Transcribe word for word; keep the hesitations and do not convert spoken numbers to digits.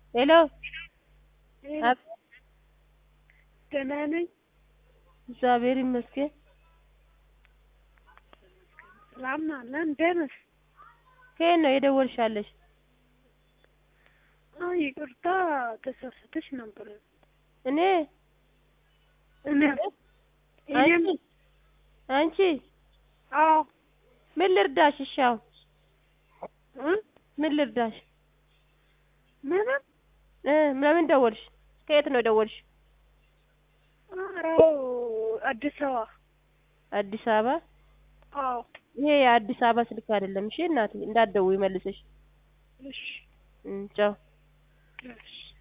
ሄሎ ሄሎ አብ ደህና ነኝ። እግዚአብሔር ይመስገን። ሰላም ነው አለን። እንዴት ነሽ? ከየት ነው የደወልሻለሽ? አይ ይቅርታ ተሳስተሽ ነበር። እኔ እኔ እኔም አንቺ አንቺ አዎ ምን ልርዳሽ? እሺ አሁን እ ምን ልርዳሽ? ምንም እ ለምን ደወልሽ? ከየት ነው ደወልሽ? አዎ አዲስ አበባ አዲስ አበባ? አዎ ይሄ የአዲስ አበባ ስልክ አይደለም። እሺ እናቴ እንዳትደውይ መልሰሽ። እሺ እ ቻው። እሺ